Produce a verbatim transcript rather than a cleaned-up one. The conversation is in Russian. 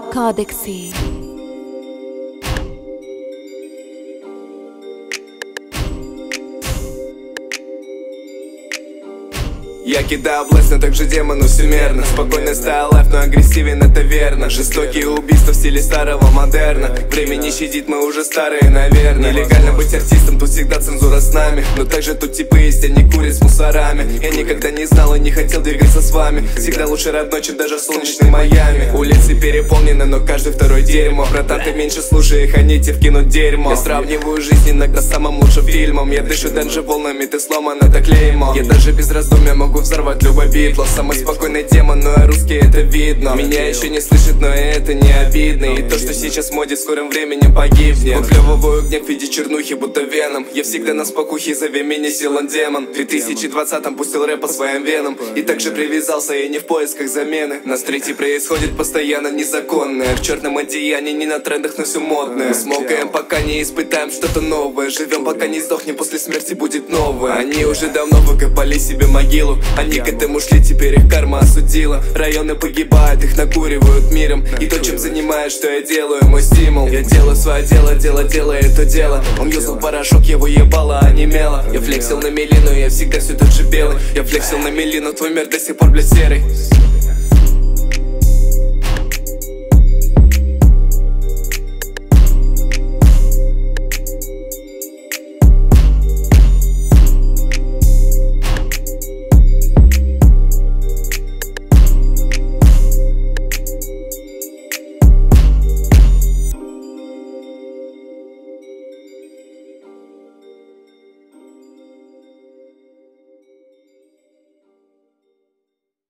Кодекси. Я кидаю власть, но также демону всемерно. Спокойный стайл лайф, но агрессивен, это верно. Жестокие убийства в стиле старого модерна. Время не щадит, мы уже старые, наверное. Нелегально быть артистом, тут всегда цензура с нами. Но также тут типы есть, они курят с мусорами. Я никогда не знал и не хотел двигаться с вами. Всегда лучше родной, чем даже солнечный Майами. Улицы переполнены, но каждый второй дерьмо. Братан, ты меньше слушай их, они тебе вкинут дерьмо. Я сравниваю жизнь иногда с самым лучшим фильмом. Я дышу даже волнами, ты сломан, это клеймо. Я даже без раздумья могу взорвать любой битлов. Самый спокойный демон, но я русский, это видно. Меня еще не слышит, но это не обидно. И то, что сейчас в моде, в скором времени погибнет. Выплевываю гнев в виде чернухи, будто веном. Я всегда на спокухе, зови меня силан демон. В две тысячи двадцатом пустил рэп по своим венам. И также привязался, я не в поисках замены. На стрите происходит постоянно незаконное. В черном одеянии, не на трендах, но все модное. Смолкаем, пока не испытаем что-то новое. Живем, пока не сдохнем, после смерти будет новое. Они уже давно выкопали себе могилу. Они к этому шли, теперь их карма осудила. Районы погибают, их накуривают миром. И то, чем занимаюсь, что я делаю, мой стимул. Я делаю свое дело, дело, делаю это дело. Он юзал порошок, его ебало, а не мело. Я флексил на мели, но я всегда все тот же белый. Я флексил на мели, но твой мир до сих пор, блядь, серый.